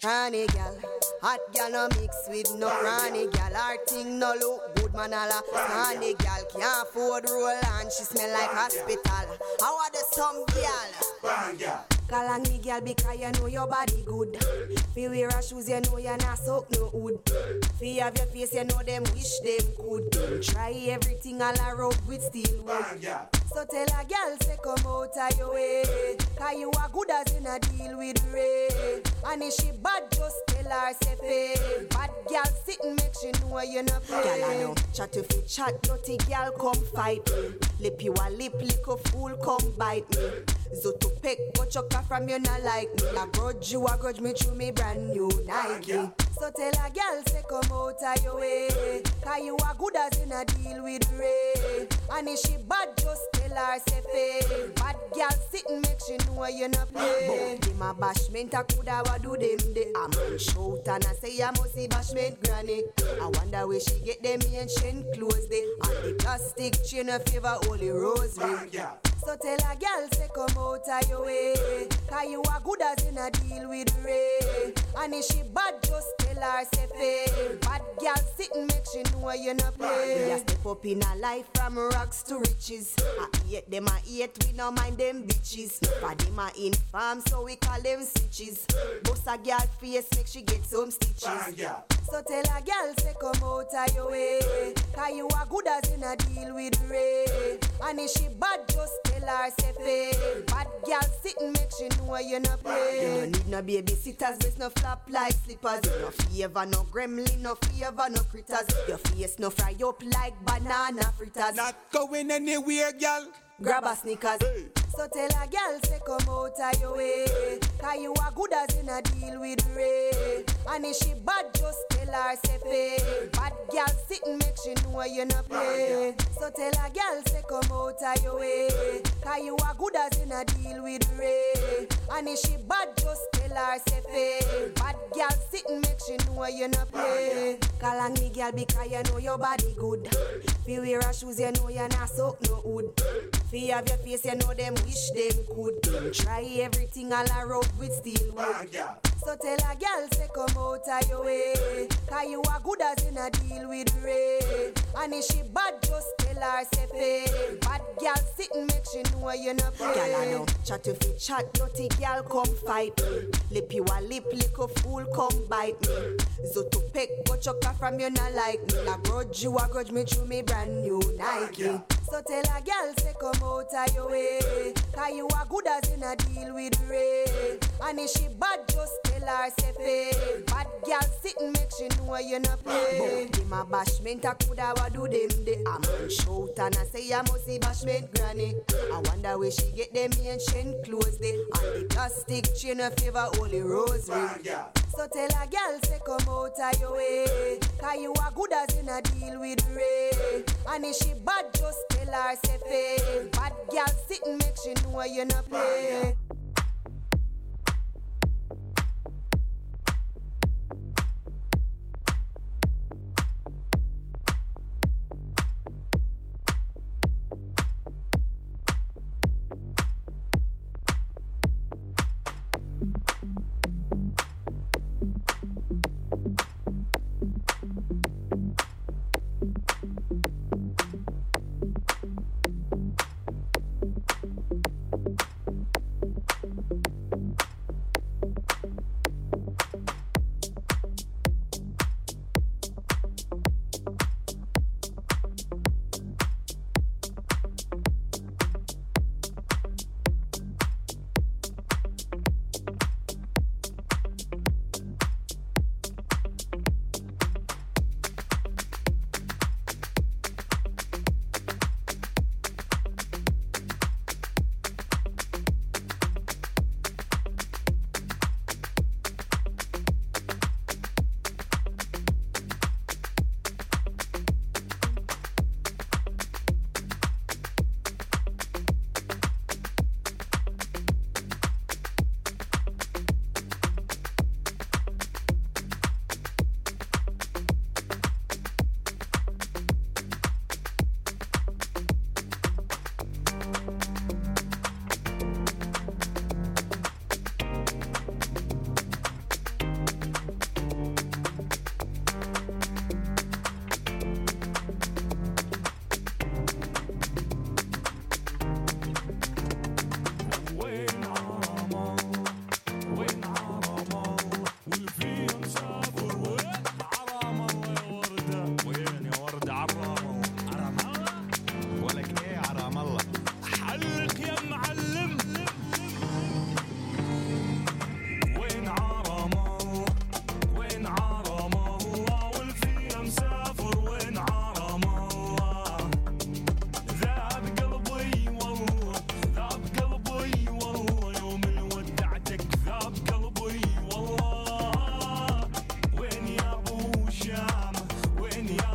Cranny gal, hot gal no mix with no cranny gal. Her thing no look good, man. Alla cranny gal can't afford roll and she smell like hospital. How are the some gal? Bang gal. Call on me girl because you know your body good. Fi wear a shoes you know you not suck no wood. Fi have your face you know them wish them could. Try everything all a rub with steel wood. So tell a girl say come out of your way, cause you are good as in a deal with Ray. And if she bad just tell her say pay. Bad girl sitting make she know you not play. Girl I know chat to fi chat, dirty girl come fight me. Lip you a lip, lick a fool come bite me. Zoto peck, but chucka from you not like me. I grudge you, I grudge me through me brand new Nike. So tell a girl say come out of your way, cause you are good as in a deal with Ray. And if she bad just tell her say pay. Bad girl sitting make she know you not play. Give my bashment I coulda what do them day. I'm on shout and I say I must see bashment granny. I wonder where she get them ancient clothes they. And the plastic chain a favor holy rosary. So tell a girl say come out of your way, cause you are good as in a deal with Ray. And if she bad just tell her say pay. Bad girl sitting make she know you not play. You step up in a life from rocks to riches. I hate them I hate, we no mind them bitches. For them I infam so we call them stitches. Boss a girl face make she get some stitches. So tell a girl say come out of your way, cause you are good as in a deal with Ray. And if she bad just tell her say pay. Bad girl sitting make she know you not play. You don't need no babysitters, there's no flap like slippers. No favor, no gremlin, no favor, no critters. Your face no fry up like banana fritters. Not going anywhere, girl. Grab a sneakers. Hey. So tell a girl say come out of your way, cause you are good as in a deal with Ray. And if she bad just tell her say pay. Bad girl sitting make she know you not play. So tell a girl say come out of your way, cause you are good as in a deal with Ray. And if she bad just tell her say pay. Bad girl sitting make she know you not play. Call on me girl because you know your body good. Fi wear a shoes you know you not suck no wood. Fi have your face you know them wish them could. Try everything all a rub with steel wood. So tell a girl say come out of your way, cause you are good as in a deal with Ray. And if she bad just tell her say pay. Bad girl sitting make she know you not play. Girl I know chat to fi chat, dirty girl come fight me. Lip you a lip, lick a fool come bite me. Zoto peck, but chucka from you not like me. I grudge you, I grudge me through me brand new Nike. So tell a girl say come out of your way, cause you are good as in a deal with Ray. And if she bad just tell her say pay. Bad girl sitting make she know you not play. Give my bashment I coulda what do them day. I'm on shout and I say I must see bashment granny. I wonder where she get them ancient clothes they. And the plastic chain a favor holy rosary. So tell a girl say come out of your way, cause you are good as in a deal with Ray. And if she bad just tell her say pay. Bad girl sitting make she know you not play.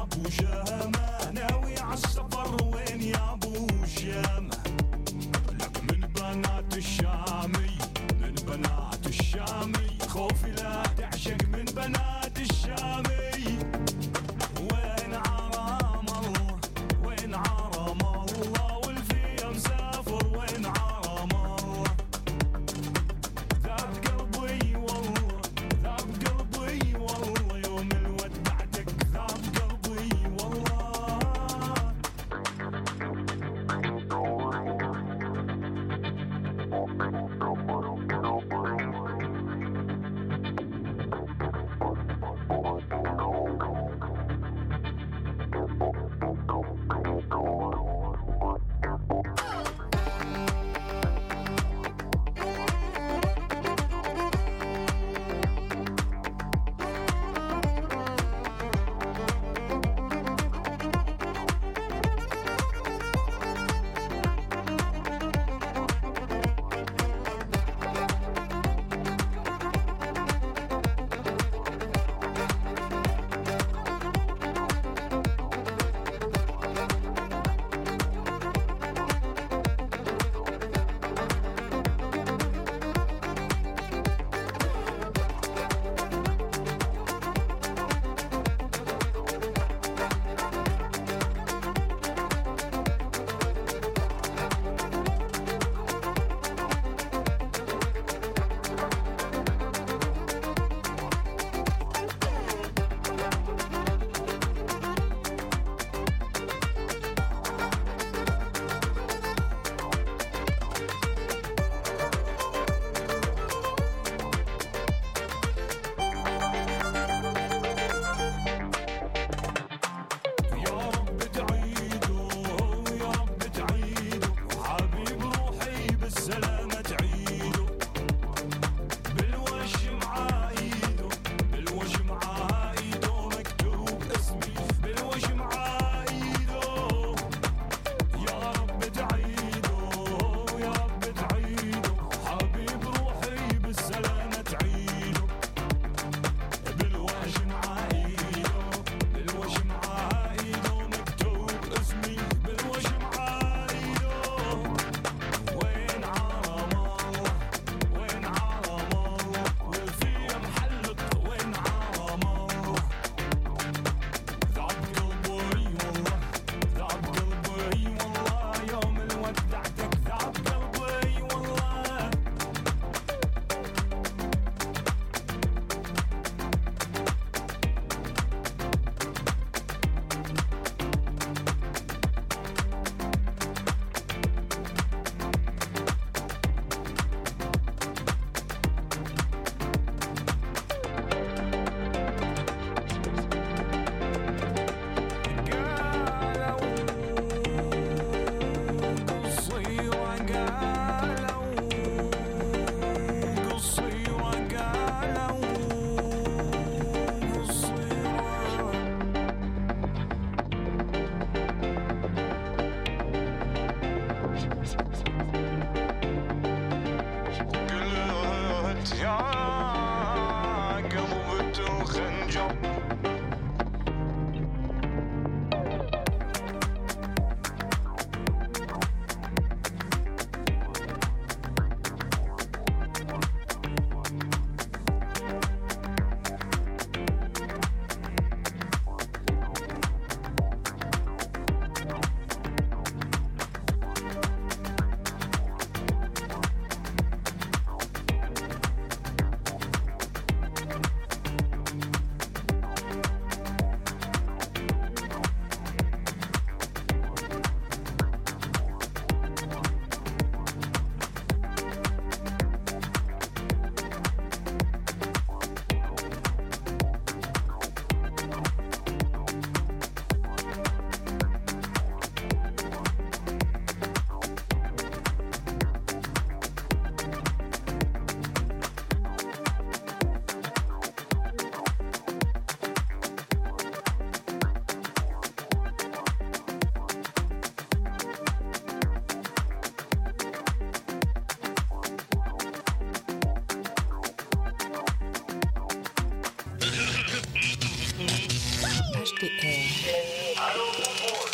ابو شامة ناوي عالسفر وين يا ابو شامة لك من بنات الشامي من بنات الشامي خوفي لا تعشق من بنات الشامي وين عرام الله وين عرام الله والفيا مسافر وين عرام الله ذاب قلبي والله ذاب قلبي والله يوم الودعتك ذاب قلبي والله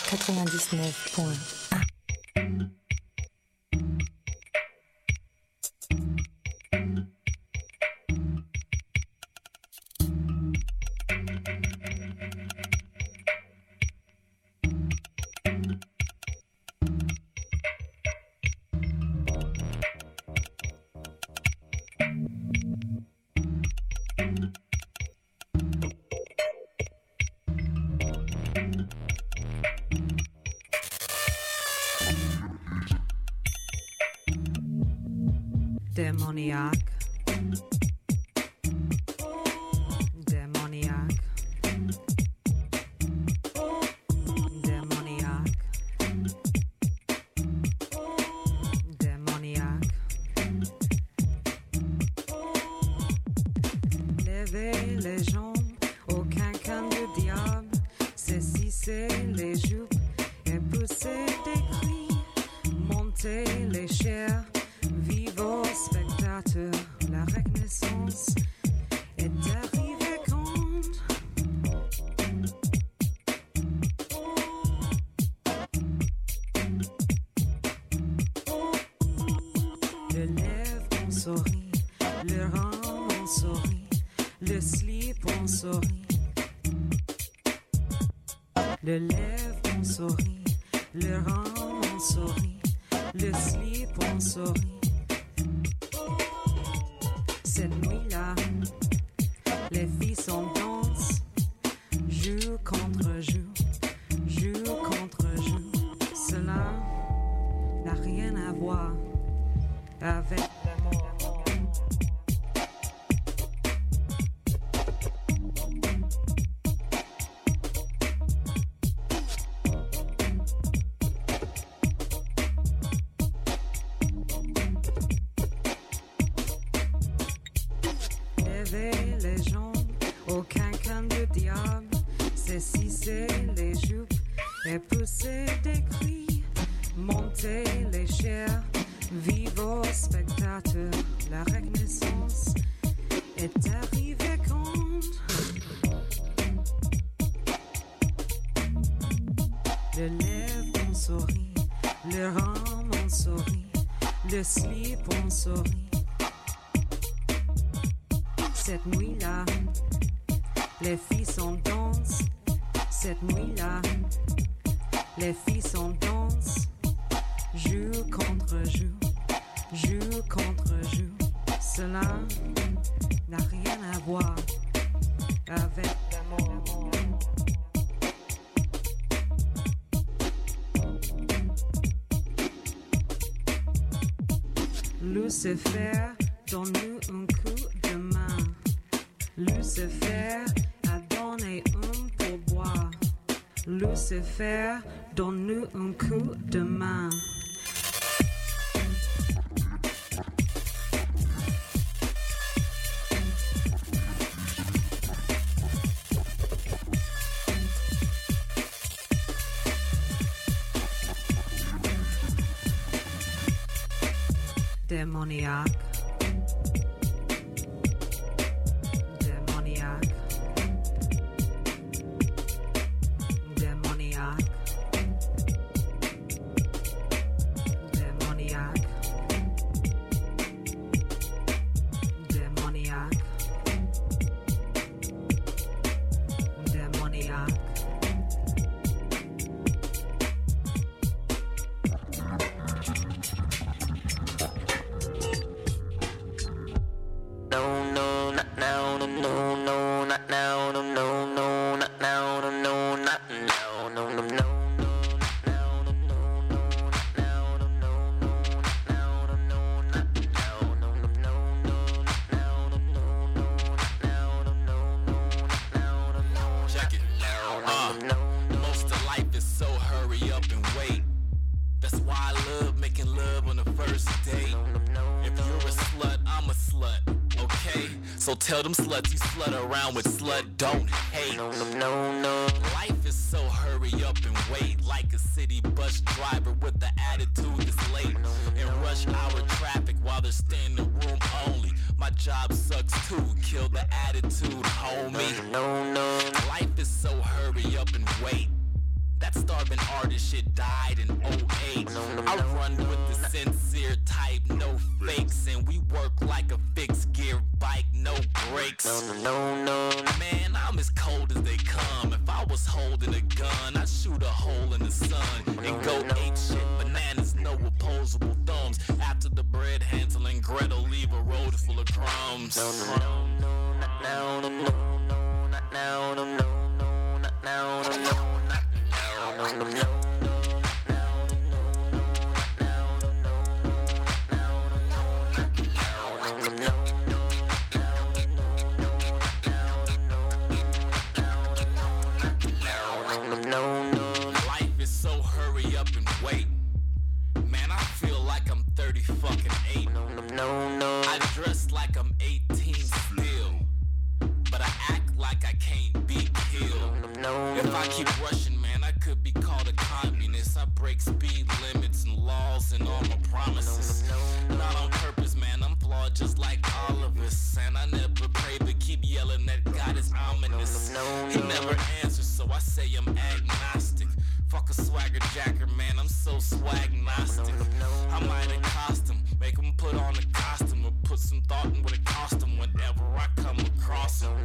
99.1. Demoniac. Demoniac. Demoniac. Demoniac. Levez les jambes au quinquin du diable, saisissez les jupes et poussez des cris, montez les chairs. Vivons spectateurs, la reconnaissance est arrivée quand le lèvre on sourit, le rang on sourit, le slip on sourit, le lèvre on sourit, le rang on sourit, le slip on sourit. Cette nuit-là, les filles sont danses, joue contre joue, joue contre joue. Cela n'a rien à voir avec l'amour. Les jambes au quinquin du diable, saisissez les jupes et poussez des cris, montez les chairs, vivons spectateurs, la reconnaissance est arrivée quand le lèvre on sourit, le rang on sourit, le slip on sourit. Cette nuit-là, les filles sont danses. Cette nuit-là, les filles sont danses. Joue contre joue, joue contre joue. Cela n'a rien à voir avec l'amour. Lucifer, donne-nous un coup de main. Lucifer a donné un pourboire. Lucifer, donne-nous un coup de main. Demoniac. So tell them sluts you slut around with slut don't hate. No. Life is so hurry up and wait, like a city bus driver with the attitude that's late. In rush hour traffic while they're staying in the room only. My job sucks too, kill the attitude, homie. No. Life is so hurry up and wait. That starving hardest shit died in 08. I run with the sincere type, no fakes, and we work like a fixed gear bike, no brakes. Man, I'm as cold as they come. If I was holding a gun, I'd shoot a hole in the sun and go ape shit. Bananas, no opposable thumbs. After the bread, Hansel and Gretel leave a road full of crumbs. Life is so hurry up and wait. Man, I feel like I'm 30 fucking 8. I dress like I'm 18 still, but I act like I can't be killed. If I keep rushing, man, I could be called a communist. I break speed limits and laws and all my promises. Not on purpose, man, I'm flawed just like all of us. And I never pray, but keep yelling that God is ominous. He never answers, so I say I'm agnostic. Fuck a swagger jacker, man, I'm so swag-gnostic. I might accost him, make him put on a costume, or put some thought in what it cost him whenever I come across him.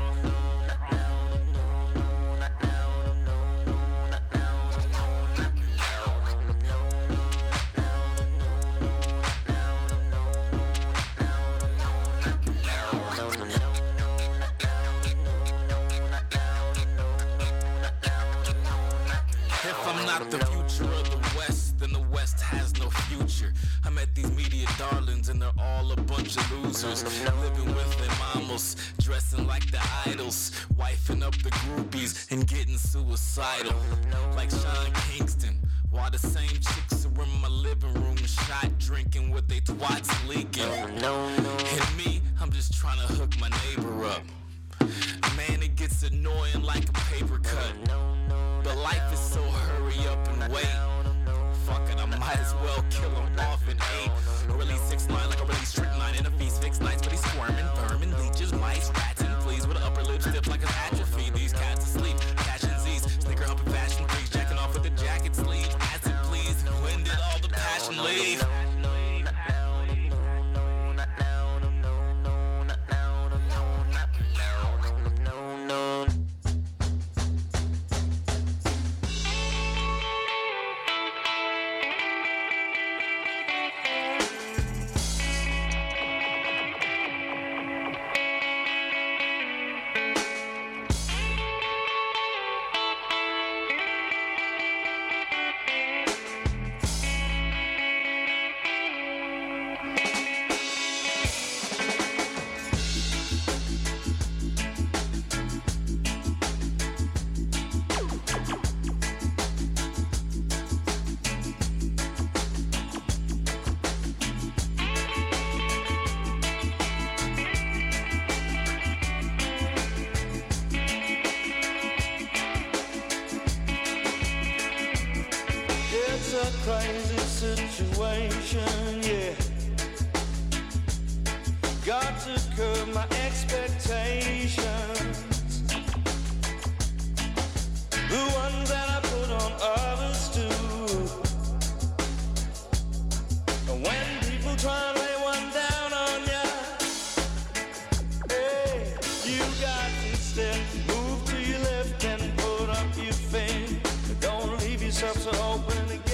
If I'm not the future of the West, then the West has no future. I met these media darlings and they're all a bunch of losers. Living with their mamas, dressing like the idols, wifing up the groupies and getting suicidal. Like Sean Kingston, while the same chicks are in my living room shot drinking with they twats leaking. And me, I'm just trying to hook my neighbor up. Man, it gets annoying like a paper cut. But life is so hurry up and wait. Fuck it, I might as well kill him off in 8. Or release 6-9 like a release strychnine in a feast. Fixed nights, but he's squirming, vermin, leeches, mice, rats, and fleas with an upper lip stiff like an atrophy. These cats asleep, catching Z's, sneaker humping fashion freaks, jacking off with the jacket sleeves. Acid please, when did all the passion leave? Crazy situation, yeah. Got to curb my expectations, the ones that I put on others too. And when people try and lay one down on ya, hey, you got to step, move to your left and put up your feet. Don't leave yourself so open again.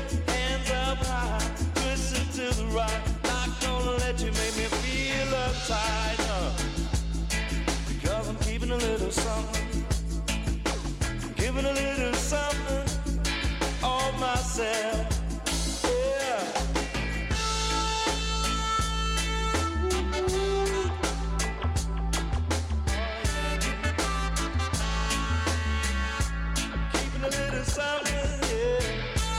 To the right, not gonna let you make me feel uptight, because I'm keeping a little something, giving a little something of myself, yeah. Keeping a little something, yeah.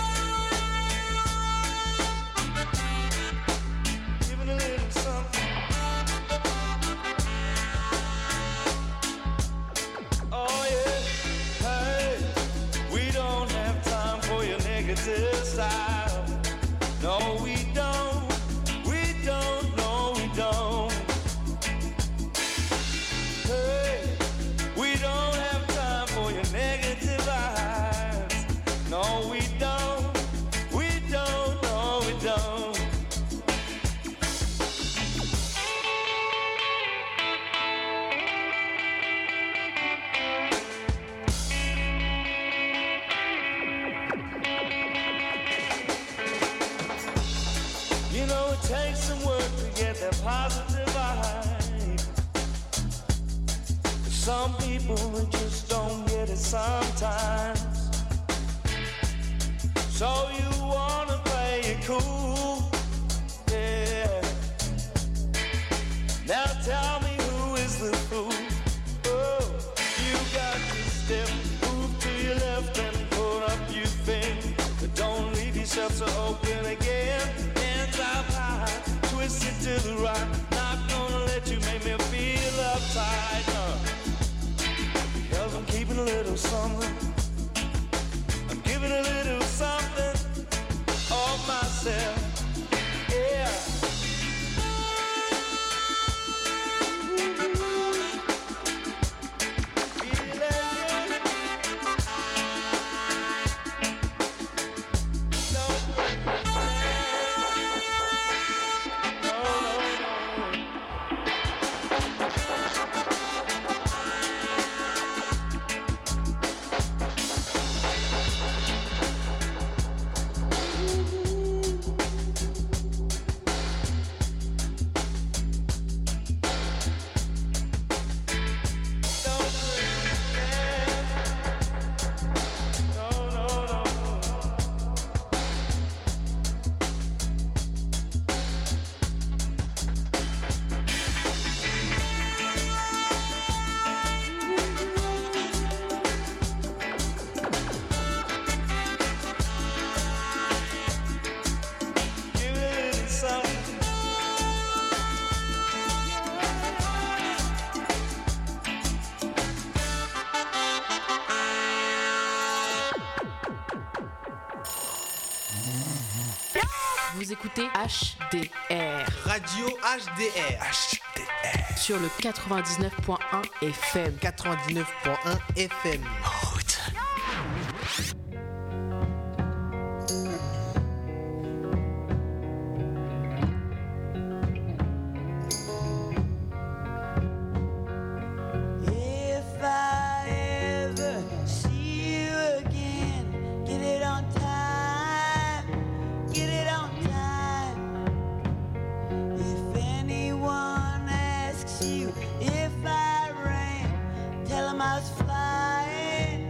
Style. No, we don't, no, we don't. Hey, we don't have time for your negative vibes. No, No, we don't. We don't. No, we don't. You know it takes some work to get that positive vibe. Some people just don't get it sometimes. So you wanna play it cool, yeah. Now tell me who is the fool? Oh, you got to step, move to your left and put up your thing. But don't leave yourself so open again. Hands up high, twist it to the right. Not gonna let you make me feel uptight, no. Because I'm keeping a little something. I'm giving a little something of myself, yeah. Vous écoutez HDR. Radio HDR. HDR. Sur le 99.1 FM. 99.1 FM. If I ran, tell 'em I was flying.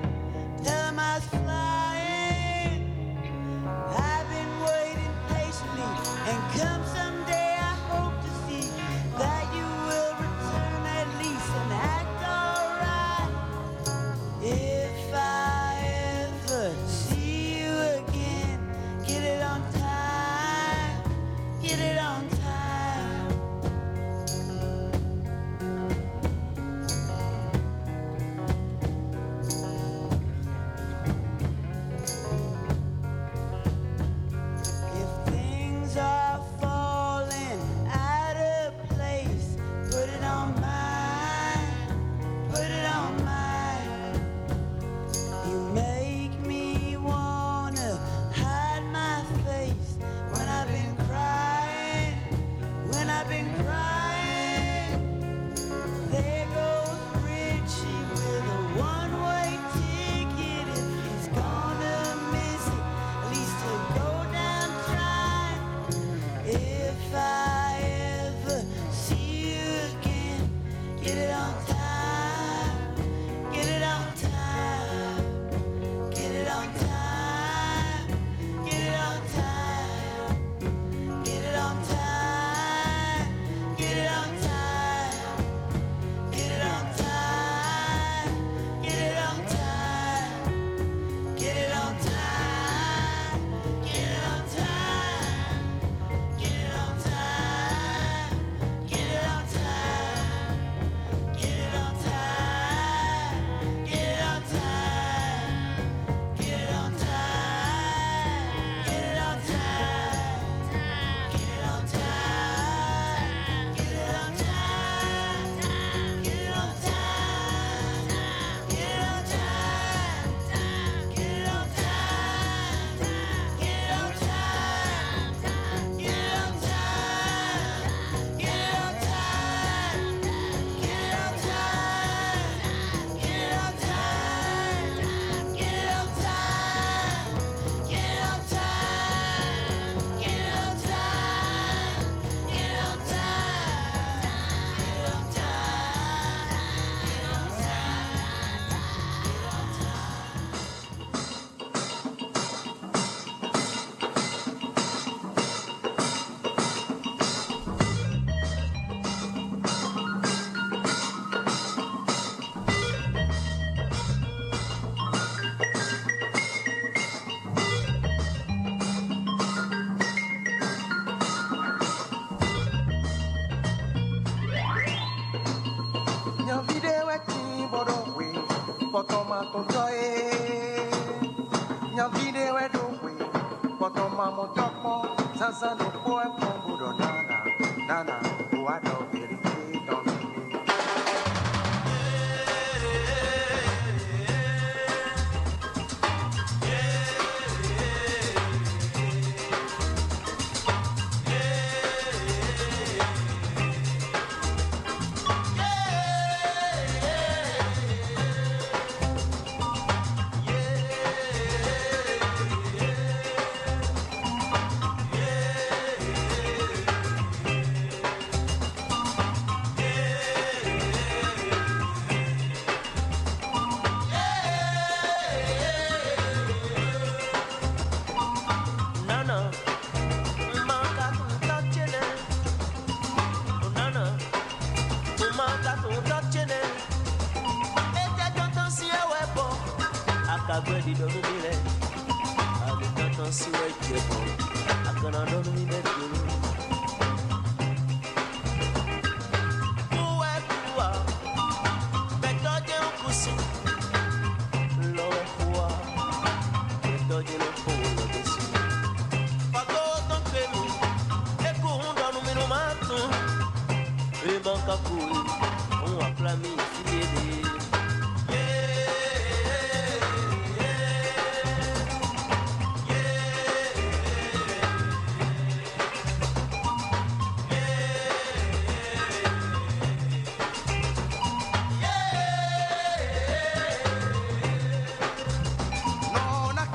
minha vida eu é do Queen. Quanto mamo toco, sansando foi pombo do nana, nana, o adoro ele que domina. Agora não me